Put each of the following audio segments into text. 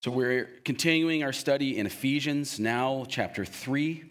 So we're continuing our study in Ephesians, now chapter 3,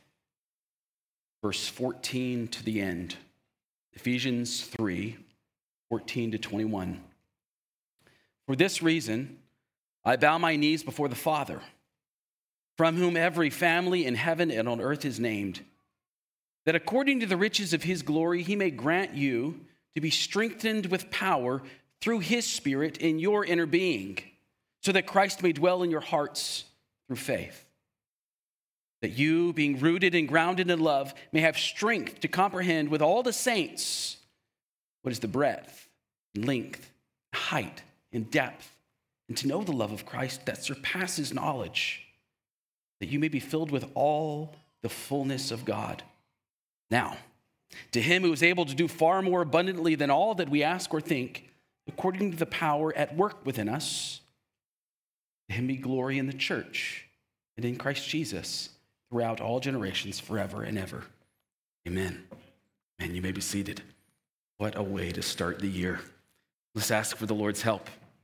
verse 14 to the end. Ephesians 3, 14 to 21. For this reason, I bow my knees before the Father, from whom every family in heaven and on earth is named, that according to the riches of his glory he may grant you to be strengthened with power through his Spirit in your inner being, so that Christ may dwell in your hearts through faith. That you, being rooted and grounded in love, may have strength to comprehend with all the saints what is the breadth, and length, height, and depth, and to know the love of Christ that surpasses knowledge, that you may be filled with all the fullness of God. Now, to him who is able to do far more abundantly than all that we ask or think, according to the power at work within us, to him be glory in the church and in Christ Jesus throughout all generations, forever and ever. Amen. And you may be seated. What a way to start the year. Let's ask for the Lord's help.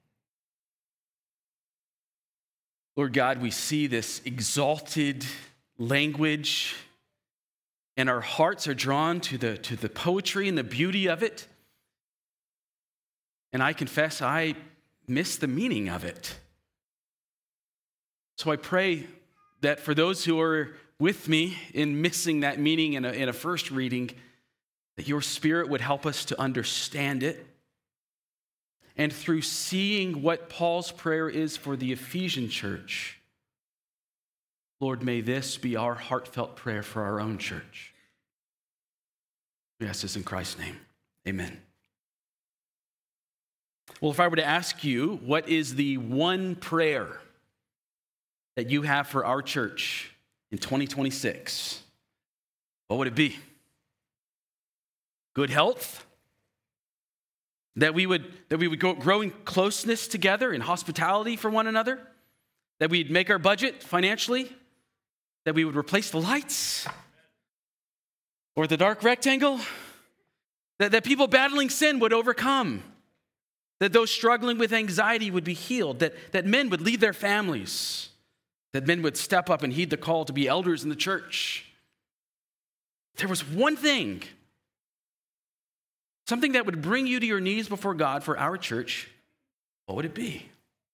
Lord God, we see this exalted language, and our hearts are drawn to the poetry and the beauty of it. And I confess I miss the meaning of it. So I pray that for those who are with me in missing that meaning in a first reading, that your Spirit would help us to understand it. And through seeing what Paul's prayer is for the Ephesian church, Lord, may this be our heartfelt prayer for our own church. We ask this in Christ's name. Amen. Well, if I were to ask you, what is the one prayer that you have for our church in 2026, what would it be? Good health? That we would grow in closeness together, in hospitality for one another? That we'd make our budget financially? That we would replace the lights? Or the dark rectangle? That people battling sin would overcome? That those struggling with anxiety would be healed? That men would lead their families? That men would step up and heed the call to be elders in the church? There was one thing, something that would bring you to your knees before God for our church, what would it be?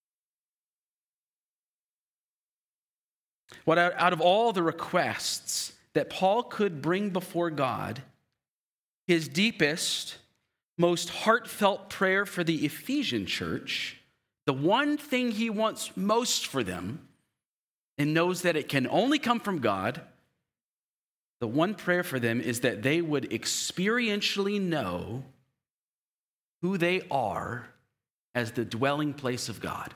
What out of all the requests that Paul could bring before God, his deepest, most heartfelt prayer for the Ephesian church, the one thing he wants most for them, and knows that it can only come from God, the one prayer for them is that they would experientially know who they are as the dwelling place of God.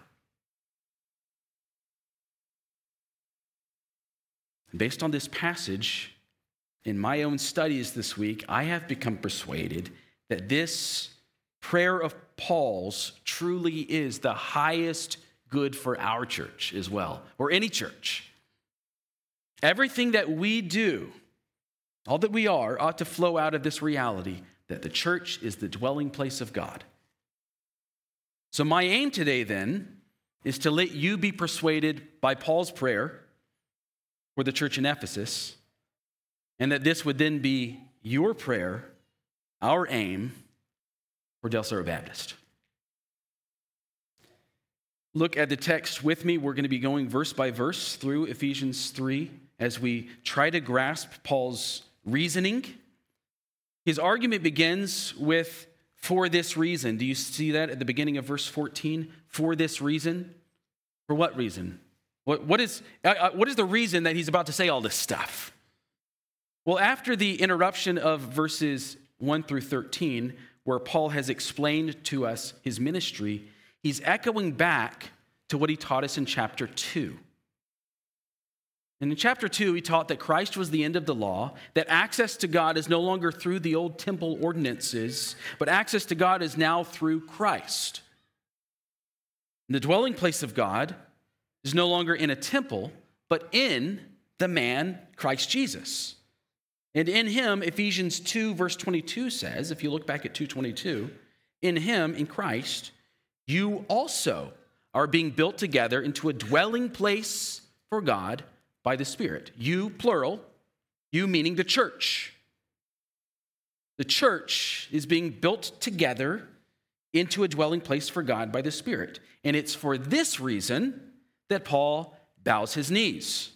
Based on this passage, in my own studies this week, I have become persuaded that this prayer of Paul's truly is the highest good for our church as well, or any church. Everything that we do, all that we are, ought to flow out of this reality that the church is the dwelling place of God. So my aim today then is to let you be persuaded by Paul's prayer for the church in Ephesus, and that this would then be your prayer, our aim for Del Cerro Baptist. Look at the text with me. We're going to be going verse by verse through Ephesians 3 as we try to grasp Paul's reasoning. His argument begins with, for this reason. Do you see that at the beginning of verse 14? For this reason? For what reason? What is the reason that he's about to say all this stuff? Well, after the interruption of verses 1 through 13, where Paul has explained to us his ministry, he's echoing back to what he taught us in chapter 2. And in chapter 2, he taught that Christ was the end of the law, that access to God is no longer through the old temple ordinances, but access to God is now through Christ. And the dwelling place of God is no longer in a temple, but in the man, Christ Jesus. And in him, Ephesians 2, verse 22 says, if you look back at 2:22, in him, in Christ, you also are being built together into a dwelling place for God by the Spirit. You, plural, you meaning the church. The church is being built together into a dwelling place for God by the Spirit. And it's for this reason that Paul bows his knees.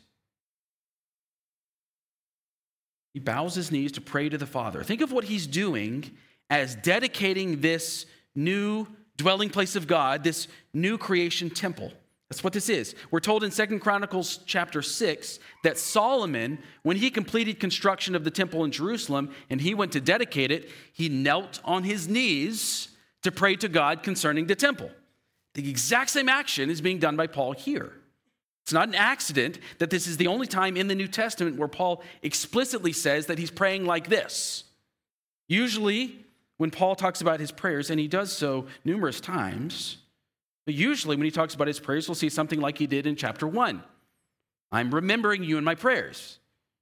He bows his knees to pray to the Father. Think of what he's doing as dedicating this new dwelling place of God, this new creation temple. That's what this is. We're told in 2 Chronicles chapter 6 that Solomon, when he completed construction of the temple in Jerusalem and he went to dedicate it, he knelt on his knees to pray to God concerning the temple. The exact same action is being done by Paul here. It's not an accident that this is the only time in the New Testament where Paul explicitly says that he's praying like this. Usually, when Paul talks about his prayers, and he does so numerous times, but usually when he talks about his prayers, we'll see something like he did in chapter 1. I'm remembering you in my prayers.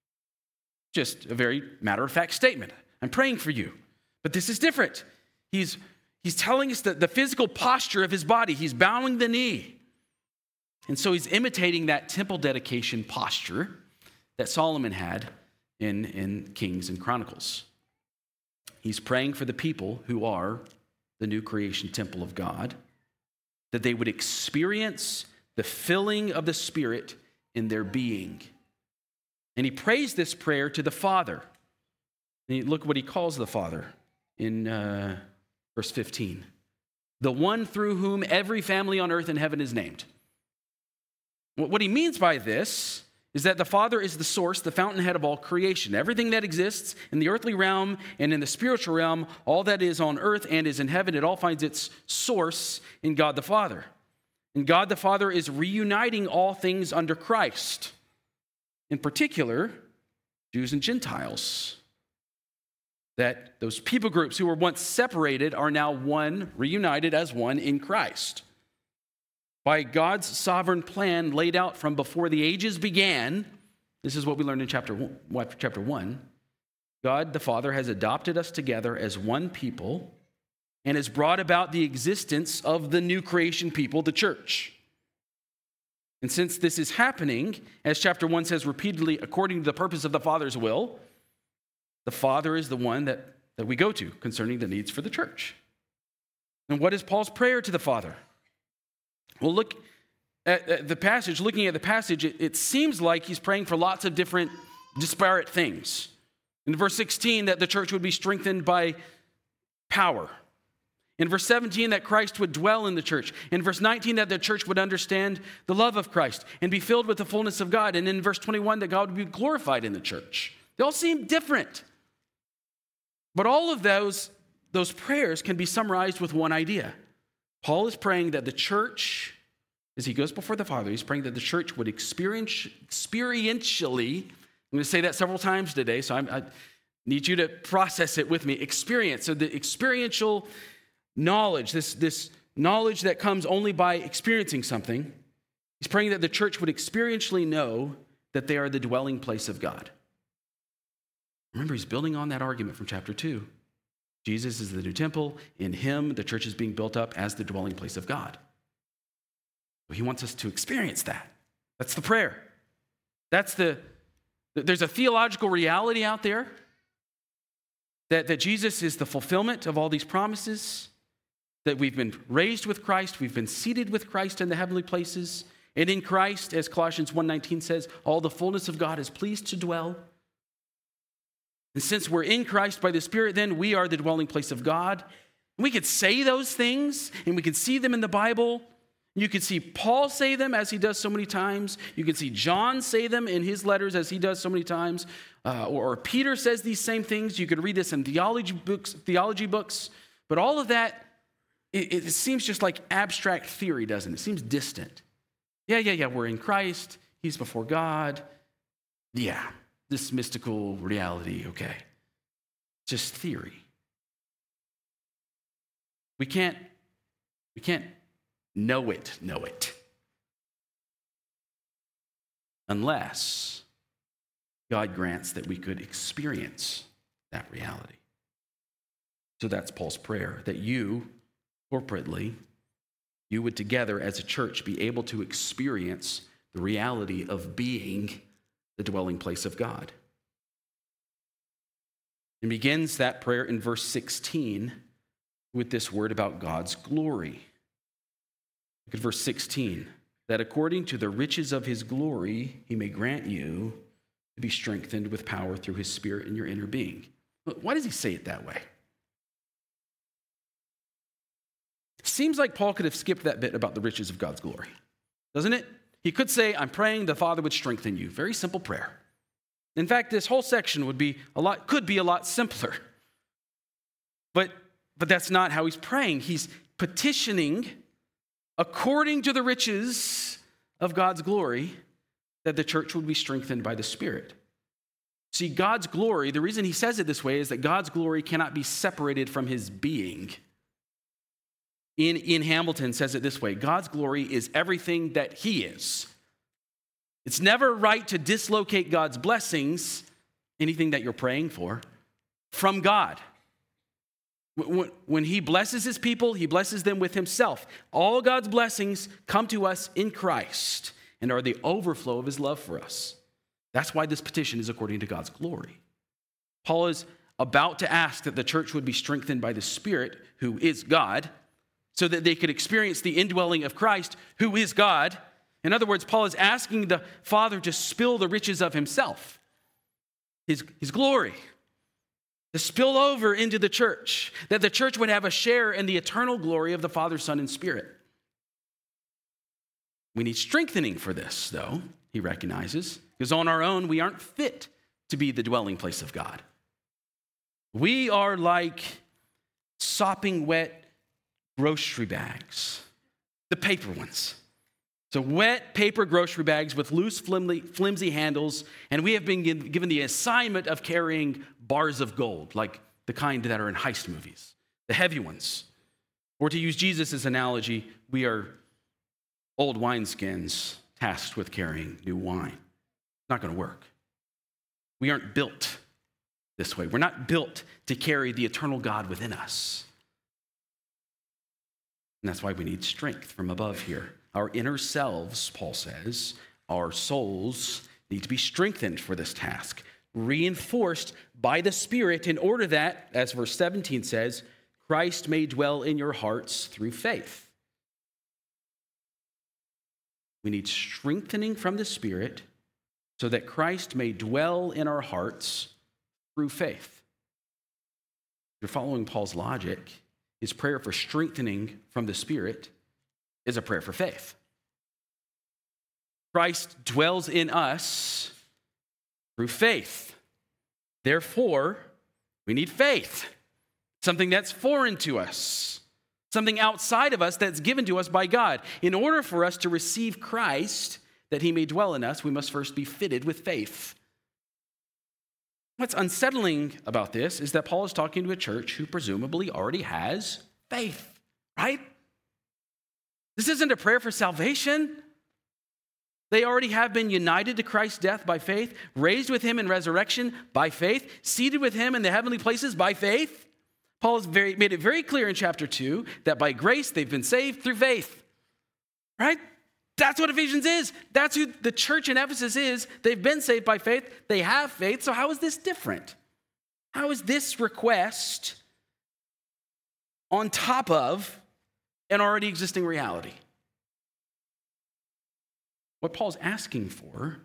Just a very matter-of-fact statement. I'm praying for you. But this is different. He's telling us the physical posture of his body. He's bowing the knee. And so he's imitating that temple dedication posture that Solomon had in Kings and Chronicles. He's praying for the people who are the new creation temple of God, that they would experience the filling of the Spirit in their being. And he prays this prayer to the Father. And look what he calls the Father in verse 15. The one through whom every family on earth and heaven is named. What he means by this is that the Father is the source, the fountainhead of all creation. Everything that exists in the earthly realm and in the spiritual realm, all that is on earth and is in heaven, it all finds its source in God the Father. And God the Father is reuniting all things under Christ. In particular, Jews and Gentiles. That those people groups who were once separated are now one, reunited as one in Christ. By God's sovereign plan laid out from before the ages began, this is what we learned in chapter 1, God the Father has adopted us together as one people and has brought about the existence of the new creation people, the church. And since this is happening, as chapter 1 says repeatedly, according to the purpose of the Father's will, the Father is the one that we go to concerning the needs for the church. And what is Paul's prayer to the Father? Well, look at the passage. Looking at the passage, it seems like he's praying for lots of different disparate things. In verse 16, that the church would be strengthened by power. In verse 17, that Christ would dwell in the church. In verse 19, that the church would understand the love of Christ and be filled with the fullness of God. And in verse 21, that God would be glorified in the church. They all seem different. But all of those prayers can be summarized with one idea. Paul is praying that the church, as he goes before the Father, he's praying that the church would experientially, I'm going to say that several times today, so I need you to process it with me. Experience, so the experiential knowledge, this knowledge that comes only by experiencing something, he's praying that the church would experientially know that they are the dwelling place of God. Remember, he's building on that argument from chapter 2. Jesus is the new temple. In him, the church is being built up as the dwelling place of God. He wants us to experience that. That's the prayer. There's a theological reality out there that Jesus is the fulfillment of all these promises, that we've been raised with Christ, we've been seated with Christ in the heavenly places, and in Christ, as Colossians 1:19 says, all the fullness of God is pleased to dwell. And since we're in Christ by the Spirit, then we are the dwelling place of God. And we could say those things, and we can see them in the Bible. You could see Paul say them as he does so many times. You can see John say them in his letters as he does so many times. Or Peter says these same things. You could read this in theology books. But all of that, it seems just like abstract theory, doesn't it? It seems distant. Yeah, we're in Christ. He's before God. Yeah. This mystical reality, okay. Just theory. We can't know it unless God grants that we could experience that reality. So that's Paul's prayer, that you corporately you would together as a church be able to experience the reality of being the dwelling place of God. And begins that prayer in verse 16 with this word about God's glory. Look at verse 16. That according to the riches of his glory, he may grant you to be strengthened with power through his Spirit in your inner being. Why does he say it that way? Seems like Paul could have skipped that bit about the riches of God's glory, doesn't it? He could say, I'm praying the Father would strengthen you. Very simple prayer. In fact, this whole section could be a lot simpler. But that's not how he's praying. He's petitioning, according to the riches of God's glory, that the church would be strengthened by the Spirit. See, God's glory, the reason he says it this way is that God's glory cannot be separated from his being. Ian Hamilton says it this way: God's glory is everything that he is. It's never right to dislocate God's blessings, anything that you're praying for, from God. When he blesses his people, he blesses them with himself. All God's blessings come to us in Christ and are the overflow of his love for us. That's why this petition is according to God's glory. Paul is about to ask that the church would be strengthened by the Spirit, who is God, so that they could experience the indwelling of Christ, who is God. In other words, Paul is asking the Father to spill the riches of himself, his glory, to spill over into the church, that the church would have a share in the eternal glory of the Father, Son, and Spirit. We need strengthening for this, though, he recognizes, because on our own, we aren't fit to be the dwelling place of God. We are like sopping wet grocery bags, the paper ones. So wet paper grocery bags with loose, flimsy handles, and we have been given the assignment of carrying bars of gold, like the kind that are in heist movies, the heavy ones. Or to use Jesus' analogy, we are old wineskins tasked with carrying new wine. Not going to work. We aren't built this way. We're not built to carry the eternal God within us. And that's why we need strength from above here. Our inner selves, Paul says, our souls need to be strengthened for this task, reinforced by the Spirit in order that, as verse 17 says, Christ may dwell in your hearts through faith. We need strengthening from the Spirit so that Christ may dwell in our hearts through faith. If you're following Paul's logic, his prayer for strengthening from the Spirit is a prayer for faith. Christ dwells in us through faith. Therefore, we need faith, something that's foreign to us, something outside of us that's given to us by God. In order for us to receive Christ, that he may dwell in us, we must first be fitted with faith. What's unsettling about this is that Paul is talking to a church who presumably already has faith, right? This isn't a prayer for salvation. They already have been united to Christ's death by faith, raised with him in resurrection by faith, seated with him in the heavenly places by faith. Paul has made it very clear in chapter 2 that by grace they've been saved through faith, right? That's what Ephesians is. That's who the church in Ephesus is. They've been saved by faith. They have faith. So how is this different? How is this request on top of an already existing reality? What Paul's asking for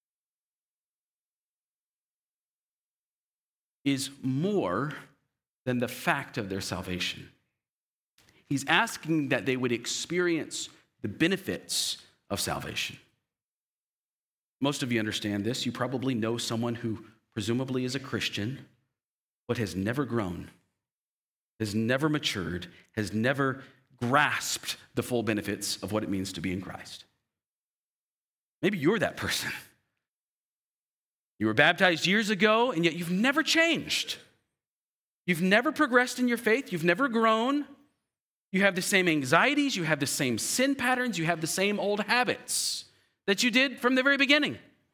is more than the fact of their salvation. He's asking that they would experience the benefits of salvation. Most of you understand this. You probably know someone who presumably is a Christian, but has never grown, has never matured, has never grasped the full benefits of what it means to be in Christ. Maybe you're that person. You were baptized years ago, and yet you've never changed. You've never progressed in your faith. You've never grown. You have the same anxieties, you have the same sin patterns, you have the same old habits that you did from the very beginning.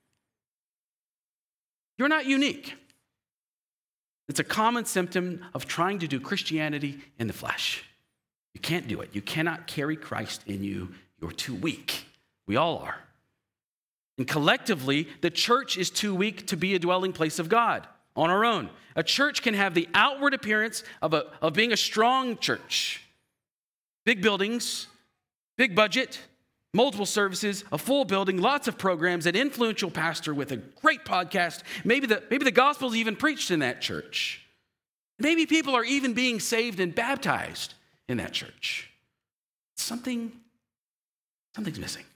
You're not unique. It's a common symptom of trying to do Christianity in the flesh. You can't do it. You cannot carry Christ in you. You're too weak. We all are. And collectively, the church is too weak to be a dwelling place of God on our own. A church can have the outward appearance of being a strong church. Big buildings, big budget, multiple services, a full building, lots of programs, an influential pastor with a great podcast. Maybe the gospel's even preached in that church. Maybe people are even being saved and baptized in that church. Something's missing.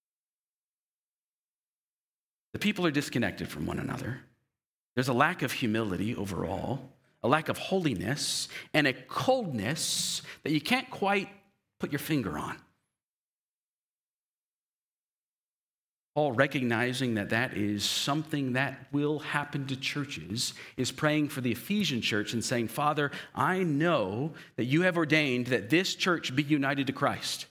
The people are disconnected from one another. There's a lack of humility overall, a lack of holiness, and a coldness that you can't quite put your finger on. Paul, recognizing that is something that will happen to churches, is praying for the Ephesian church and saying, Father, I know that you have ordained that this church be united to Christ.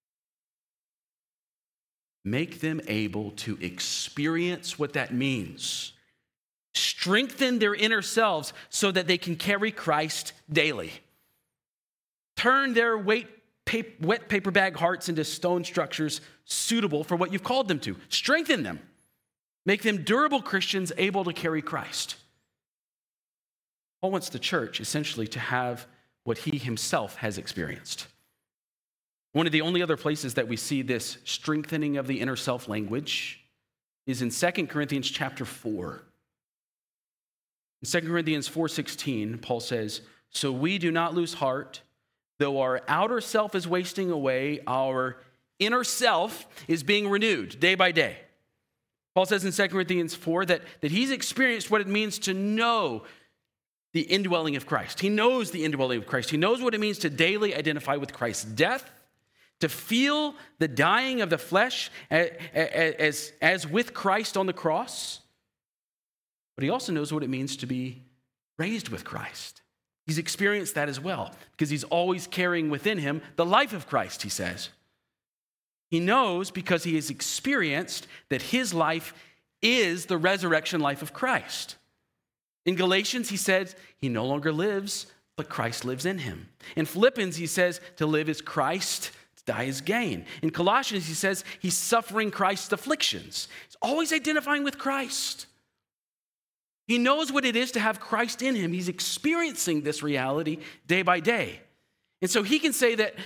Make them able to experience what that means. Strengthen their inner selves so that they can carry Christ daily. Turn their wet paper bag hearts into stone structures suitable for what you've called them to. Strengthen them. Make them durable Christians able to carry Christ. Paul wants the church essentially to have what he himself has experienced. One of the only other places that we see this strengthening of the inner self language is in 2 Corinthians chapter 4. In 2 Corinthians 4:16, Paul says, so we do not lose heart. Though our outer self is wasting away, our inner self is being renewed day by day. Paul says in 2 Corinthians 4 that he's experienced what it means to know the indwelling of Christ. He knows the indwelling of Christ. He knows what it means to daily identify with Christ's death, to feel the dying of the flesh as with Christ on the cross. But he also knows what it means to be raised with Christ. He's experienced that as well because he's always carrying within him the life of Christ, he says. He knows because he has experienced that his life is the resurrection life of Christ. In Galatians, he says he no longer lives, but Christ lives in him. In Philippians, he says to live is Christ, to die is gain. In Colossians, he says he's suffering Christ's afflictions. He's always identifying with Christ. He knows what it is to have Christ in him. He's experiencing this reality day by day. And so he can say that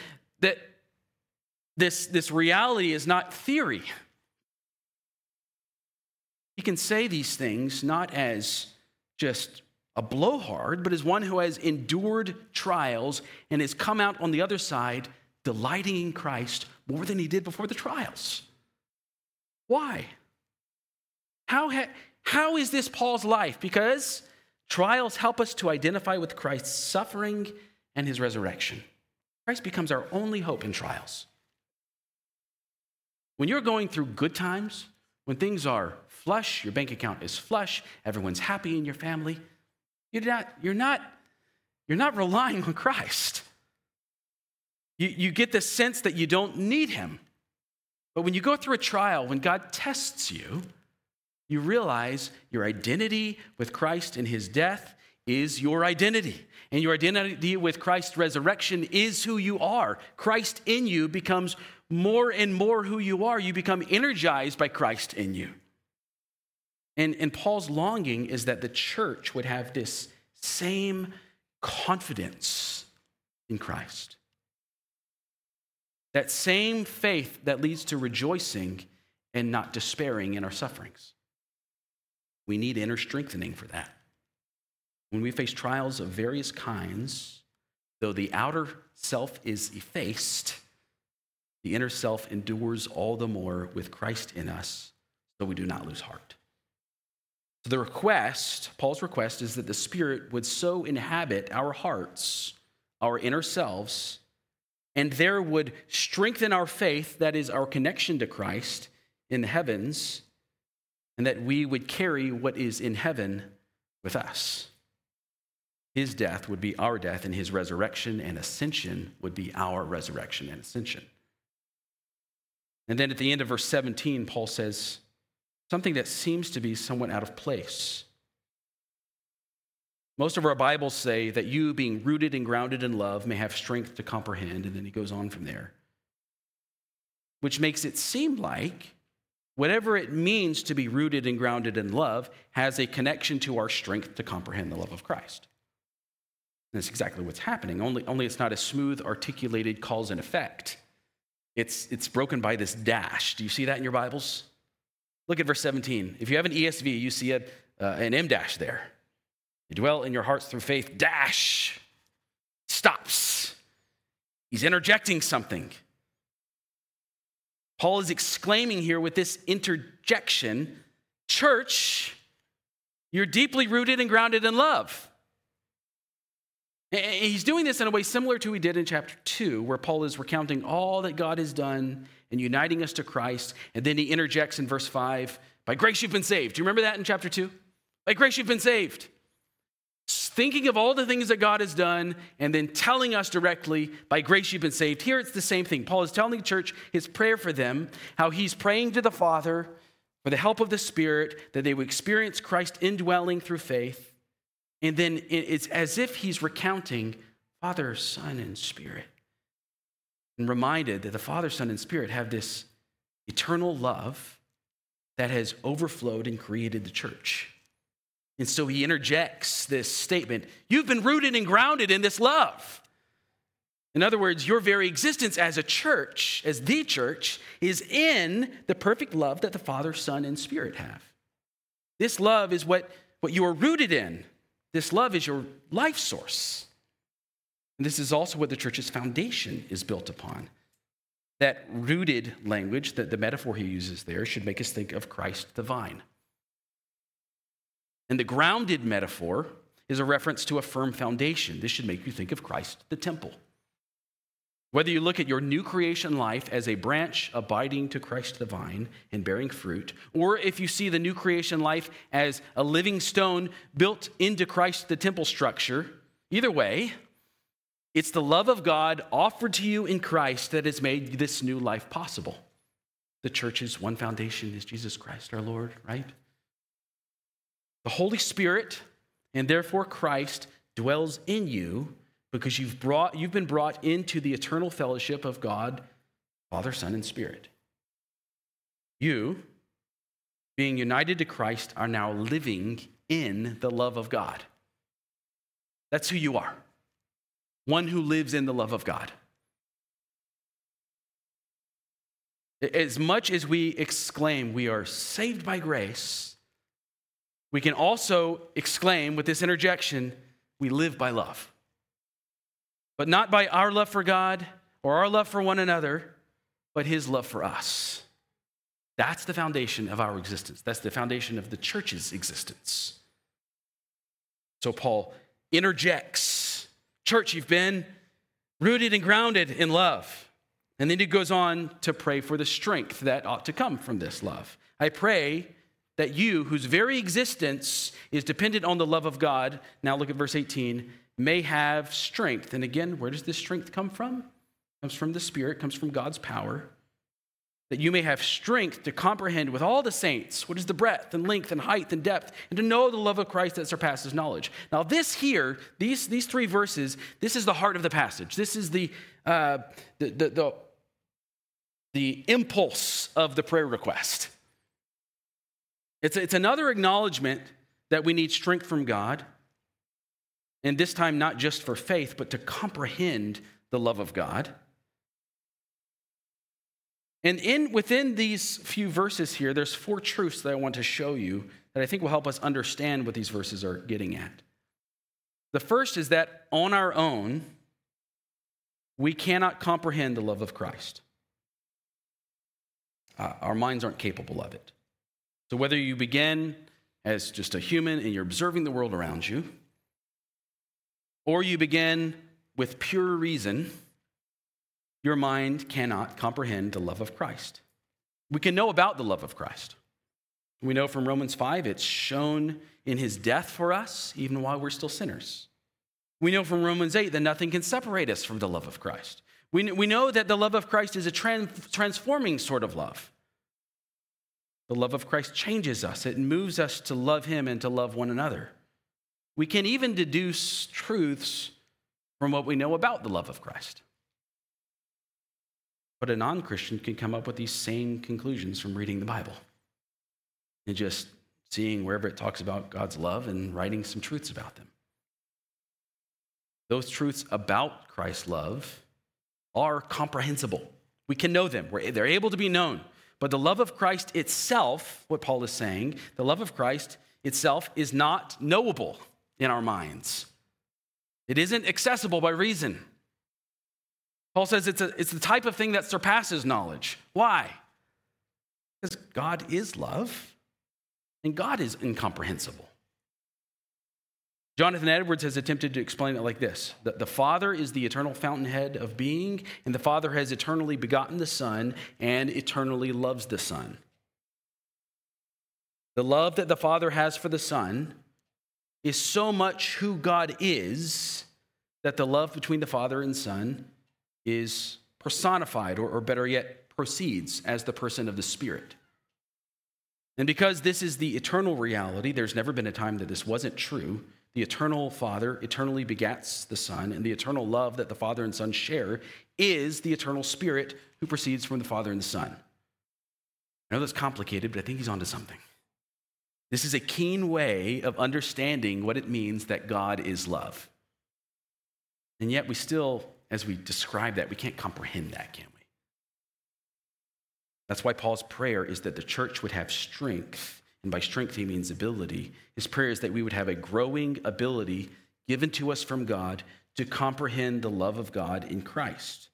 this reality is not theory. He can say these things not as just a blowhard, but as one who has endured trials and has come out on the other side delighting in Christ more than he did before the trials. Why? How is this Paul's life? Because trials help us to identify with Christ's suffering and his resurrection. Christ becomes our only hope in trials. When you're going through good times, when things are flush, your bank account is flush, everyone's happy in your family, you're not relying on Christ. You get the sense that you don't need him. But when you go through a trial, when God tests you, you realize your identity with Christ and his death is your identity. And your identity with Christ's resurrection is who you are. Christ in you becomes more and more who you are. You become energized by Christ in you. And Paul's longing is that the church would have this same confidence in Christ. That same faith that leads to rejoicing and not despairing in our sufferings. We need inner strengthening for that. When we face trials of various kinds, though the outer self is effaced, the inner self endures all the more with Christ in us, so we do not lose heart. So the request, Paul's request, is that the Spirit would so inhabit our hearts, our inner selves, and there would strengthen our faith, that is our connection to Christ in the heavens, and that we would carry what is in heaven with us. His death would be our death, and his resurrection and ascension would be our resurrection and ascension. And then at the end of verse 17, Paul says something that seems to be somewhat out of place. Most of our Bibles say that you, being rooted and grounded in love, may have strength to comprehend. And then he goes on from there, which makes it seem like whatever it means to be rooted and grounded in love has a connection to our strength to comprehend the love of Christ. And that's exactly what's happening, only it's not a smooth, articulated cause and effect. It's broken by this dash. Do you see that in your Bibles? Look at verse 17. If you have an ESV, you see an M dash there. You dwell in your hearts through faith, dash, stops. He's interjecting something. Paul is exclaiming here with this interjection, church, you're deeply rooted and grounded in love. And he's doing this in a way similar to what he did in chapter 2, where Paul is recounting all that God has done and uniting us to Christ. And then he interjects in verse 5, by grace you've been saved. Do you remember that in chapter 2? By grace you've been saved. Thinking of all the things that God has done and then telling us directly, by grace you've been saved. Here it's the same thing. Paul is telling the church his prayer for them, how he's praying to the Father for the help of the Spirit, that they would experience Christ indwelling through faith. And then it's as if he's recounting Father, Son, and Spirit. And reminded that the Father, Son, and Spirit have this eternal love that has overflowed and created the church. And so he interjects this statement, you've been rooted and grounded in this love. In other words, your very existence as a church, as the church, is in the perfect love that the Father, Son, and Spirit have. This love is what you are rooted in. This love is your life source. And this is also what the church's foundation is built upon. That rooted language, that the metaphor he uses there, should make us think of Christ the vine. And the grounded metaphor is a reference to a firm foundation. This should make you think of Christ, the temple. Whether you look at your new creation life as a branch abiding to Christ the vine and bearing fruit, or if you see the new creation life as a living stone built into Christ, the temple structure, either way, it's the love of God offered to you in Christ that has made this new life possible. The church's one foundation is Jesus Christ, our Lord, right? The Holy Spirit, and therefore Christ, dwells in you because you've been brought into the eternal fellowship of God, Father, Son, and Spirit. You, being united to Christ, are now living in the love of God. That's who you are. One who lives in the love of God. As much as we exclaim we are saved by grace, we can also exclaim with this interjection, we live by love. But not by our love for God or our love for one another, but his love for us. That's the foundation of our existence. That's the foundation of the church's existence. So Paul interjects, church, you've been rooted and grounded in love. And then he goes on to pray for the strength that ought to come from this love. I pray that you, whose very existence is dependent on the love of God, now look at verse 18, may have strength. And again, where does this strength come from? It comes from the Spirit, comes from God's power. That you may have strength to comprehend with all the saints what is the breadth and length and height and depth, and to know the love of Christ that surpasses knowledge. Now this here, these three verses, this is the heart of the passage. This is the impulse of the prayer request. It's another acknowledgement that we need strength from God, and this time not just for faith, but to comprehend the love of God. And within these few verses here, there's 4 truths that I want to show you that I think will help us understand what these verses are getting at. The first is that on our own, we cannot comprehend the love of Christ. Our minds aren't capable of it. So whether you begin as just a human and you're observing the world around you, or you begin with pure reason, your mind cannot comprehend the love of Christ. We can know about the love of Christ. We know from Romans 5, it's shown in his death for us, even while we're still sinners. We know from Romans 8 that nothing can separate us from the love of Christ. We know that the love of Christ is a transforming sort of love. The love of Christ changes us. It moves us to love him and to love one another. We can even deduce truths from what we know about the love of Christ. But a non-Christian can come up with these same conclusions from reading the Bible and just seeing wherever it talks about God's love and writing some truths about them. Those truths about Christ's love are comprehensible. We can know them. They're able to be known. But the love of Christ itself, what Paul is saying, the love of Christ itself is not knowable in our minds. It isn't accessible by reason. Paul says it's the type of thing that surpasses knowledge. Why? Because God is love, and God is incomprehensible. Jonathan Edwards has attempted to explain it like this: that the Father is the eternal fountainhead of being, and the Father has eternally begotten the Son and eternally loves the Son. The love that the Father has for the Son is so much who God is that the love between the Father and Son is personified, or better yet, proceeds as the person of the Spirit. And because this is the eternal reality, there's never been a time that this wasn't true. The eternal Father eternally begats the Son, and the eternal love that the Father and Son share is the eternal Spirit who proceeds from the Father and the Son. I know that's complicated, but I think he's onto something. This is a keen way of understanding what it means that God is love. And yet we still, as we describe that, we can't comprehend that, can we? That's why Paul's prayer is that the church would have strength. And by strength, he means ability. His prayer is that we would have a growing ability given to us from God to comprehend the love of God in Christ.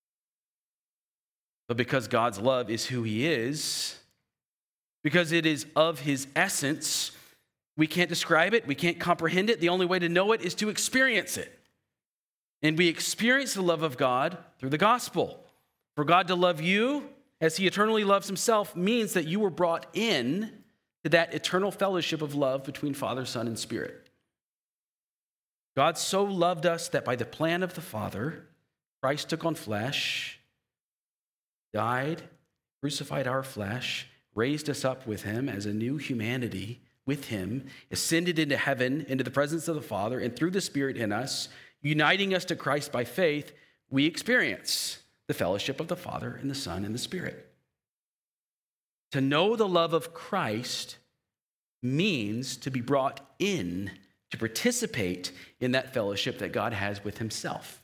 But because God's love is who he is, because it is of his essence, we can't describe it, we can't comprehend it. The only way to know it is to experience it. And we experience the love of God through the gospel. For God to love you as he eternally loves himself means that you were brought in to that eternal fellowship of love between Father, Son, and Spirit. God so loved us that by the plan of the Father, Christ took on flesh, died, crucified our flesh, raised us up with him as a new humanity with him, ascended into heaven, into the presence of the Father, and through the Spirit in us, uniting us to Christ by faith, we experience the fellowship of the Father and the Son and the Spirit. To know the love of Christ means to be brought in, to participate in that fellowship that God has with himself.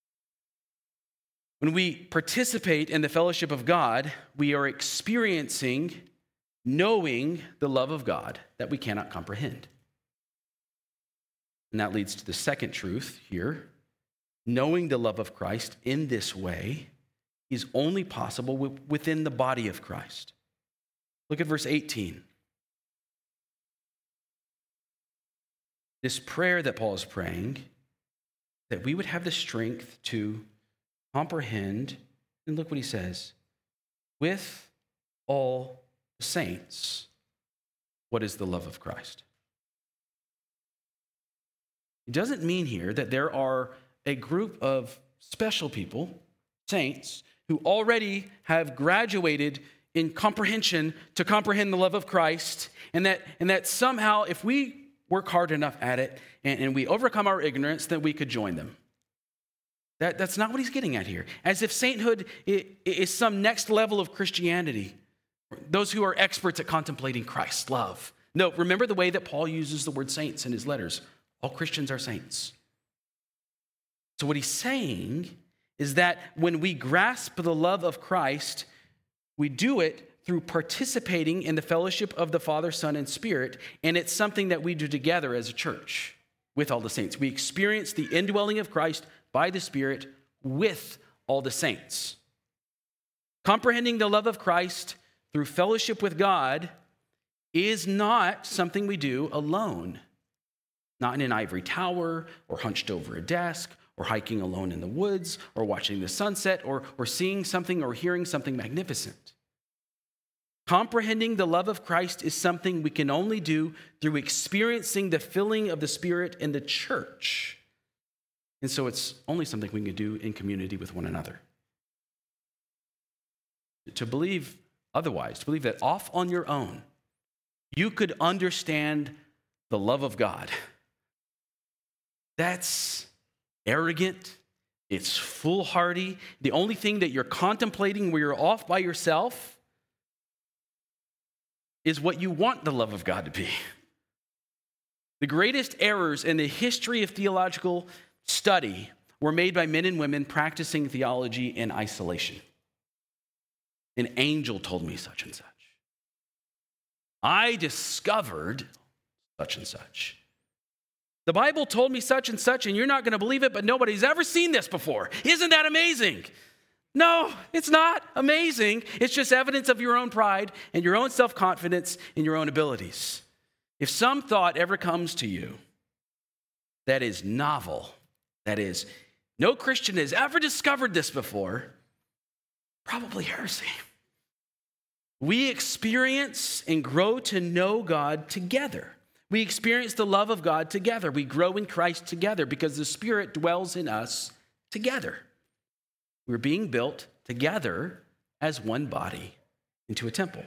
When we participate in the fellowship of God, we are experiencing, knowing the love of God that we cannot comprehend. And that leads to the second truth here. Knowing the love of Christ in this way is only possible within the body of Christ. Look at verse 18. This prayer that Paul is praying, that we would have the strength to comprehend, and look what he says, with all the saints, what is the love of Christ? It doesn't mean here that there are a group of special people, saints, who already have graduated in comprehension to comprehend the love of Christ, and that somehow if we work hard enough at it and we overcome our ignorance, that we could join them. That's not what he's getting at here. As if sainthood is some next level of Christianity, those who are experts at contemplating Christ's love. No, remember the way that Paul uses the word saints in his letters. All Christians are saints. So what he's saying is that when we grasp the love of Christ, we do it through participating in the fellowship of the Father, Son, and Spirit, and it's something that we do together as a church with all the saints. We experience the indwelling of Christ by the Spirit with all the saints. Comprehending the love of Christ through fellowship with God is not something we do alone. Not in an ivory tower, or hunched over a desk, or hiking alone in the woods, or watching the sunset, or seeing something or hearing something magnificent. Comprehending the love of Christ is something we can only do through experiencing the filling of the Spirit in the church. And so it's only something we can do in community with one another. To believe otherwise, to believe that off on your own, you could understand the love of God that's arrogant. It's foolhardy. The only thing that you're contemplating where you're off by yourself is what you want the love of God to be. The greatest errors in the history of theological study were made by men and women practicing theology in isolation. An angel told me such and such. I discovered such and such. The Bible told me such and such, and you're not going to believe it, but nobody's ever seen this before. Isn't that amazing? No, it's not amazing. It's just evidence of your own pride and your own self-confidence in your own abilities. If some thought ever comes to you that is novel, that is, no Christian has ever discovered this before, probably heresy. We experience and grow to know God together. We experience the love of God together. We grow in Christ together because the Spirit dwells in us together. We're being built together as one body into a temple.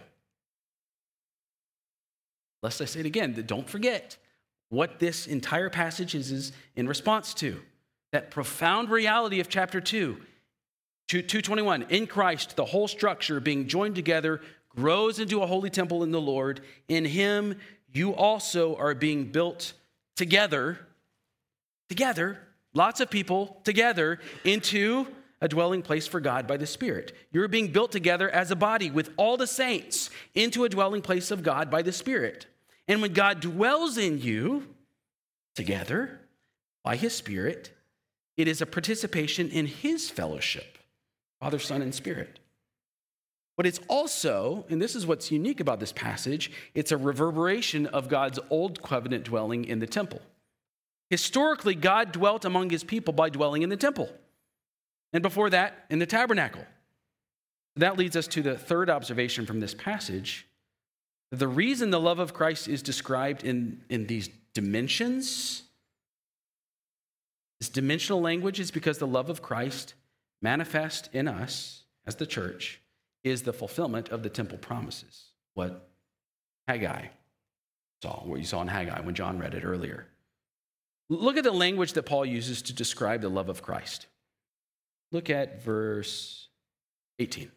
Lest I say it again, don't forget what this entire passage is in response to. That profound reality of chapter 2:21. In Christ, the whole structure being joined together grows into a holy temple in the Lord. In him, you also are being built together, lots of people together, into a dwelling place for God by the Spirit. You're being built together as a body with all the saints into a dwelling place of God by the Spirit. And when God dwells in you together by his Spirit, it is a participation in his fellowship, Father, Son, and Spirit. But it's also, and this is what's unique about this passage, it's a reverberation of God's old covenant dwelling in the temple. Historically, God dwelt among his people by dwelling in the temple. And before that, in the tabernacle. That leads us to the third observation from this passage. The reason the love of Christ is described in these dimensions, this dimensional language, is because the love of Christ manifest in us as the church is the fulfillment of the temple promises. What Haggai saw, what you saw in Haggai when John read it earlier. Look at the language that Paul uses to describe the love of Christ. Look at verse 18.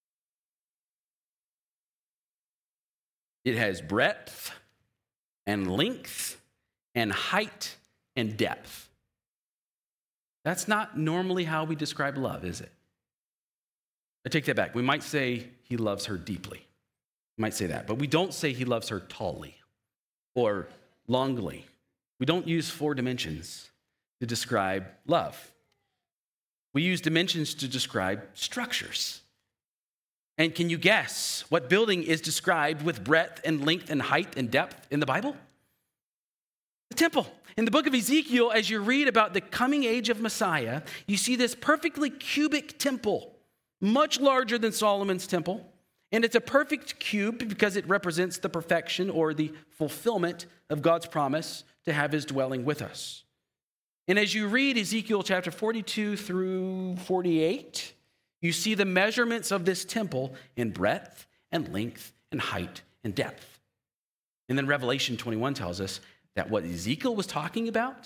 It has breadth and length and height and depth. That's not normally how we describe love, is it? I take that back. We might say he loves her deeply. We might say that. But we don't say he loves her tallly or longly. We don't use 4 dimensions to describe love. We use dimensions to describe structures. And can you guess what building is described with breadth and length and height and depth in the Bible? The temple. In the book of Ezekiel, as you read about the coming age of Messiah, you see this perfectly cubic temple, much larger than Solomon's temple. And it's a perfect cube because it represents the perfection or the fulfillment of God's promise to have his dwelling with us. And as you read Ezekiel chapter 42 through 48, you see the measurements of this temple in breadth and length and height and depth. And then Revelation 21 tells us that what Ezekiel was talking about,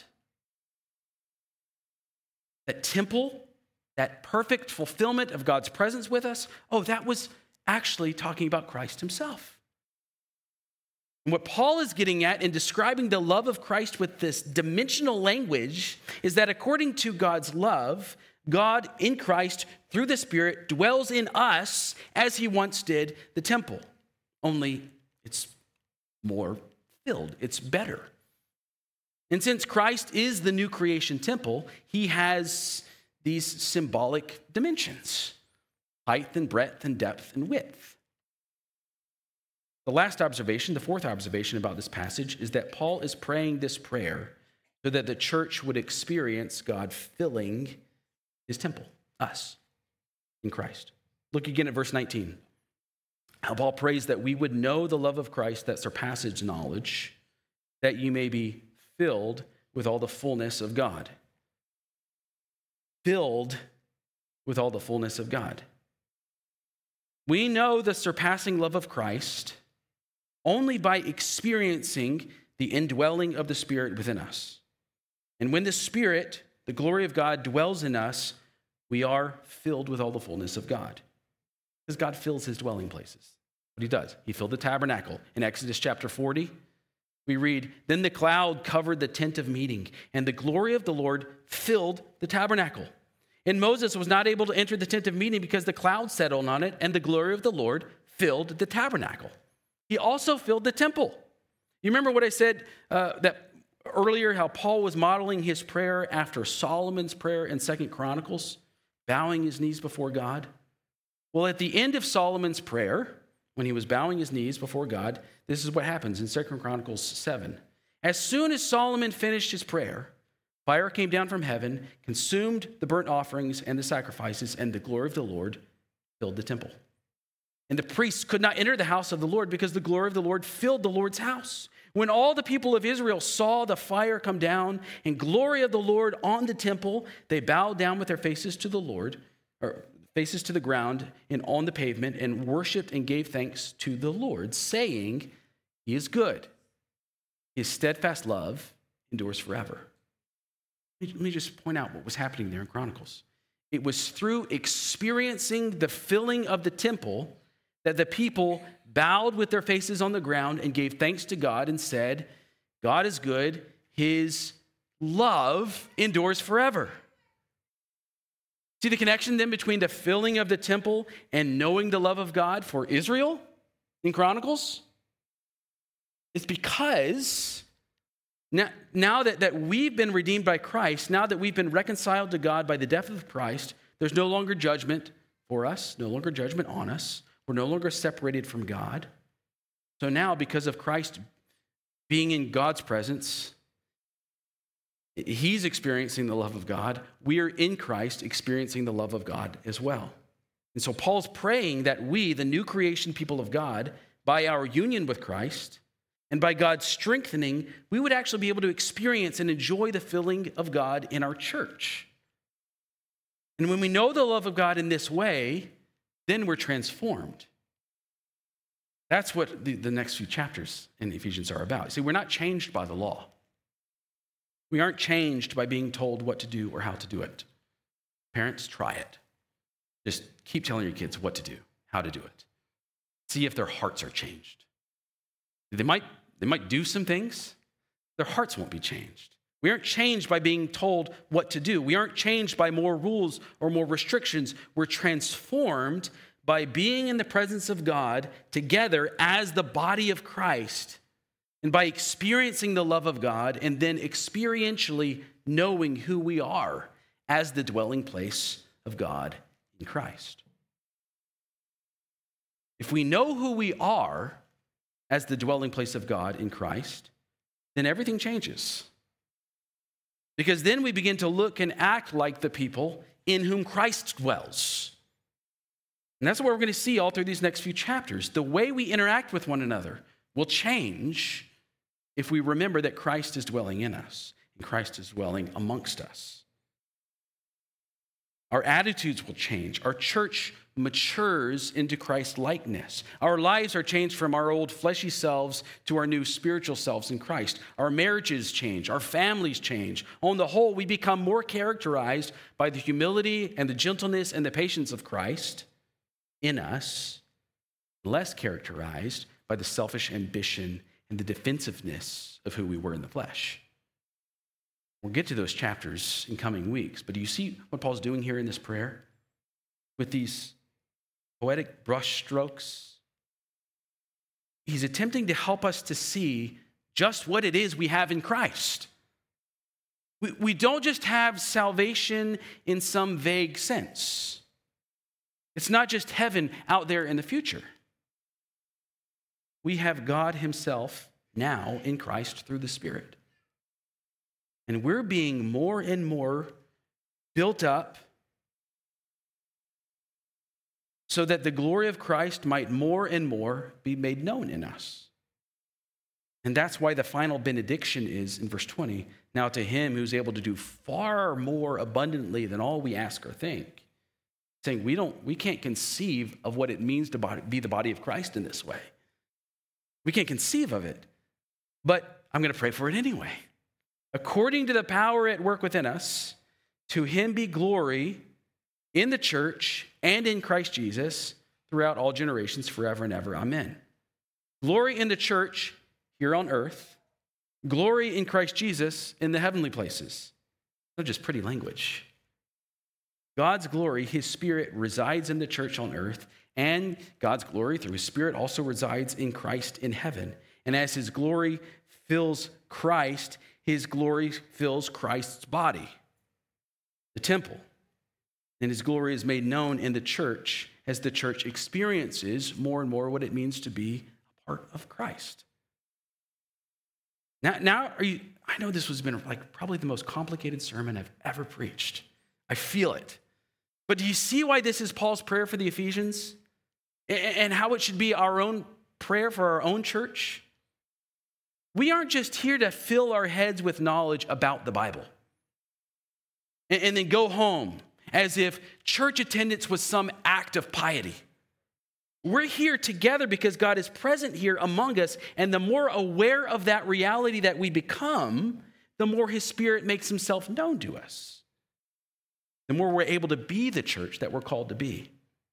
that temple, that perfect fulfillment of God's presence with us, that was actually talking about Christ himself. And what Paul is getting at in describing the love of Christ with this dimensional language is that according to God's love, God in Christ through the Spirit dwells in us as he once did the temple. Only it's more filled, it's better. And since Christ is the new creation temple, he has these symbolic dimensions: height and breadth and depth and width. The last observation, the fourth observation about this passage, is that Paul is praying this prayer so that the church would experience God filling his temple, us, in Christ. Look again at verse 19. How Paul prays that we would know the love of Christ that surpasses knowledge, that you may be filled with all the fullness of God. Filled with all the fullness of God. We know the surpassing love of Christ only by experiencing the indwelling of the Spirit within us. And when the Spirit, the glory of God, dwells in us, we are filled with all the fullness of God. Because God fills his dwelling places. What he does, he filled the tabernacle. In Exodus chapter 40, we read, "Then the cloud covered the tent of meeting, and the glory of the Lord filled the tabernacle. And Moses was not able to enter the tent of meeting because the cloud settled on it, and the glory of the Lord filled the tabernacle." He also filled the temple. You remember what I said that earlier, how Paul was modeling his prayer after Solomon's prayer in 2 Chronicles, bowing his knees before God? Well, at the end of Solomon's prayer, when he was bowing his knees before God, this is what happens in 2 Chronicles 7. As soon as Solomon finished his prayer, fire came down from heaven, consumed the burnt offerings and the sacrifices, and the glory of the Lord filled the temple. And the priests could not enter the house of the Lord because the glory of the Lord filled the Lord's house. When all the people of Israel saw the fire come down and glory of the Lord on the temple, they bowed down with their faces to the Lord, or faces to the ground and on the pavement, and worshiped and gave thanks to the Lord, saying, "He is good. His steadfast love endures forever." Let me just point out what was happening there in Chronicles. It was through experiencing the filling of the temple that the people bowed with their faces on the ground and gave thanks to God and said, "God is good. His love endures forever." See the connection then between the filling of the temple and knowing the love of God for Israel in Chronicles? It's because now that we've been redeemed by Christ, now that we've been reconciled to God by the death of Christ, there's no longer judgment for us, no longer judgment on us. We're no longer separated from God. So now, because of Christ being in God's presence, he's experiencing the love of God. We are in Christ experiencing the love of God as well. And so Paul's praying that we, the new creation people of God, by our union with Christ and by God's strengthening, we would actually be able to experience and enjoy the filling of God in our church. And when we know the love of God in this way, then we're transformed. That's what the next few chapters in Ephesians are about. See, we're not changed by the law. We aren't changed by being told what to do or how to do it. Parents, try it. Just keep telling your kids what to do, how to do it. See if their hearts are changed. They might do some things. Their hearts won't be changed. We aren't changed by being told what to do. We aren't changed by more rules or more restrictions. We're transformed by being in the presence of God together as the body of Christ, and by experiencing the love of God and then experientially knowing who we are as the dwelling place of God in Christ. If we know who we are as the dwelling place of God in Christ, then everything changes. Because then we begin to look and act like the people in whom Christ dwells. And that's what we're going to see all through these next few chapters. The way we interact with one another will change if we remember that Christ is dwelling in us and Christ is dwelling amongst us. Our attitudes will change. Our church matures into Christ's likeness. Our lives are changed from our old fleshy selves to our new spiritual selves in Christ. Our marriages change. Our families change. On the whole, we become more characterized by the humility and the gentleness and the patience of Christ in us, less characterized by the selfish ambition and the defensiveness of who we were in the flesh. We'll get to those chapters in coming weeks, but do you see what Paul's doing here in this prayer? With these poetic brushstrokes, he's attempting to help us to see just what it is we have in Christ. We don't just have salvation in some vague sense. It's not just heaven out there in the future. We have God himself now in Christ through the Spirit. And we're being more and more built up so that the glory of Christ might more and more be made known in us. And that's why the final benediction is in verse 20, now to him who's able to do far more abundantly than all we ask or think. Saying we can't conceive of what it means to be the body of Christ in this way. We can't conceive of it, but I'm going to pray for it anyway. according to the power at work within us, to him be glory in the church and in Christ Jesus throughout all generations, forever and ever. Amen. Glory in the church here on earth, glory in Christ Jesus in the heavenly places. Not just pretty language. God's glory, his Spirit resides in the church on earth, and God's glory through his Spirit also resides in Christ in heaven. And as his glory fills Christ, his glory fills Christ's body, the temple. And his glory is made known in the church as the church experiences more and more what it means to be a part of Christ. Now I know this has been like probably the most complicated sermon I've ever preached. I feel it. But do you see why this is Paul's prayer for the Ephesians? And how it should be our own prayer for our own church? We aren't just here to fill our heads with knowledge about the Bible and then go home as if church attendance was some act of piety. We're here together because God is present here among us, and the more aware of that reality that we become, the more his Spirit makes himself known to us. The more we're able to be the church that we're called to be.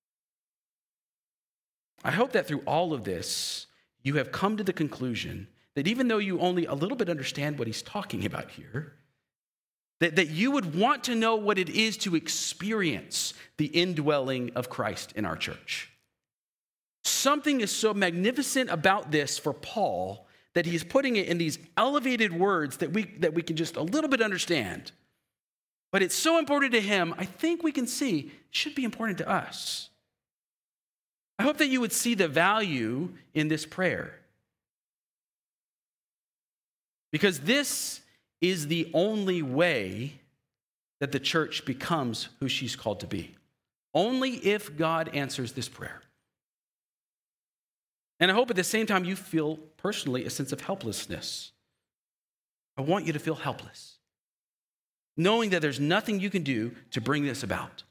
I hope that through all of this, you have come to the conclusion that even though you only a little bit understand what he's talking about here, that you would want to know what it is to experience the indwelling of Christ in our church. Something is so magnificent about this for Paul that he's putting it in these elevated words that we can just a little bit understand. But it's so important to him, I think we can see it should be important to us. I hope that you would see the value in this prayer. Because this is the only way that the church becomes who she's called to be. Only if God answers this prayer. And I hope at the same time you feel personally a sense of helplessness. I want you to feel helpless, knowing that there's nothing you can do to bring this about.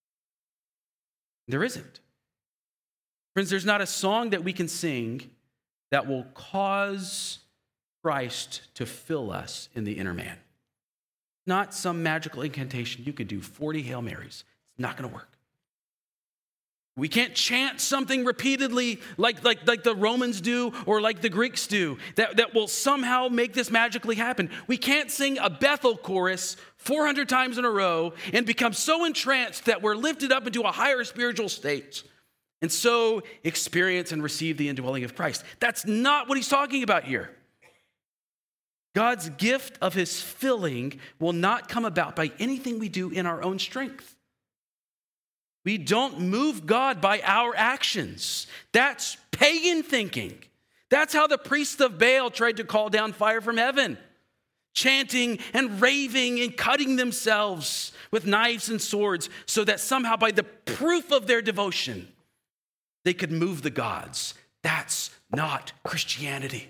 There isn't. Friends, there's not a song that we can sing that will cause Christ to fill us in the inner man. Not some magical incantation. You could do 40 Hail Marys. It's not going to work. We can't chant something repeatedly like the Romans do or like the Greeks do that will somehow make this magically happen. We can't sing a Bethel chorus 400 times in a row and become so entranced that we're lifted up into a higher spiritual state and so experience and receive the indwelling of Christ. That's not what he's talking about here. God's gift of his filling will not come about by anything we do in our own strength. We don't move God by our actions. That's pagan thinking. That's how the priests of Baal tried to call down fire from heaven, chanting and raving and cutting themselves with knives and swords so that somehow by the proof of their devotion, they could move the gods. That's not Christianity.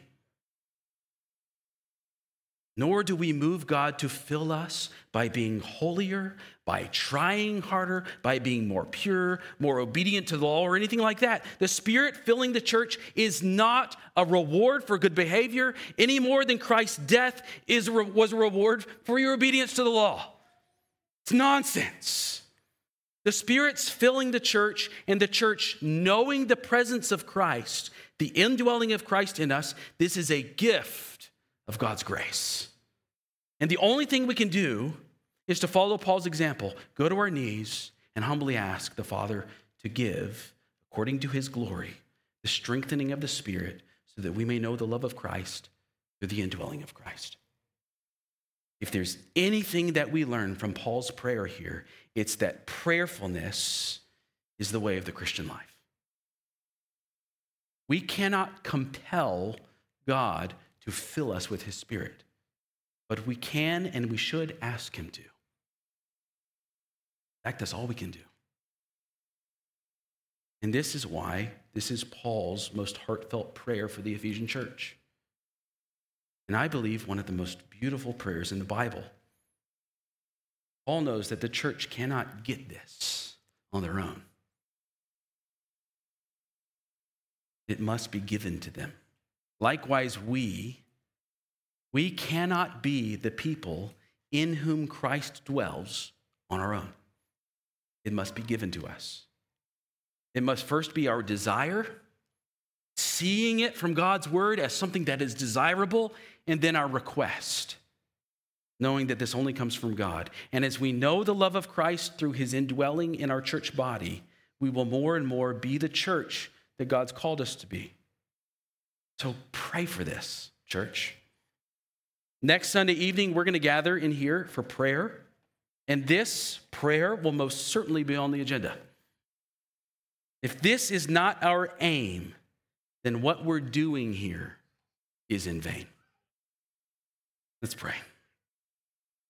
Nor do we move God to fill us by being holier, by trying harder, by being more pure, more obedient to the law, or anything like that. The Spirit filling the church is not a reward for good behavior any more than Christ's death was a reward for your obedience to the law. It's nonsense. The Spirit's filling the church, and the church knowing the presence of Christ, the indwelling of Christ in us, this is a gift of God's grace. And the only thing we can do is to follow Paul's example, go to our knees and humbly ask the Father to give, according to his glory, the strengthening of the Spirit so that we may know the love of Christ through the indwelling of Christ. If there's anything that we learn from Paul's prayer here, it's that prayerfulness is the way of the Christian life. We cannot compel God to fill us with his Spirit, but we can and we should ask him to. In fact, that's all we can do. And this is why this is Paul's most heartfelt prayer for the Ephesian church. And I believe one of the most beautiful prayers in the Bible. Paul knows that the church cannot get this on their own. It must be given to them. Likewise, we We cannot be the people in whom Christ dwells on our own. It must be given to us. It must first be our desire, seeing it from God's word as something that is desirable, and then our request, knowing that this only comes from God. And as we know the love of Christ through his indwelling in our church body, we will more and more be the church that God's called us to be. So pray for this, church. Next Sunday evening, we're going to gather in here for prayer, and this prayer will most certainly be on the agenda. If this is not our aim, then what we're doing here is in vain. Let's pray.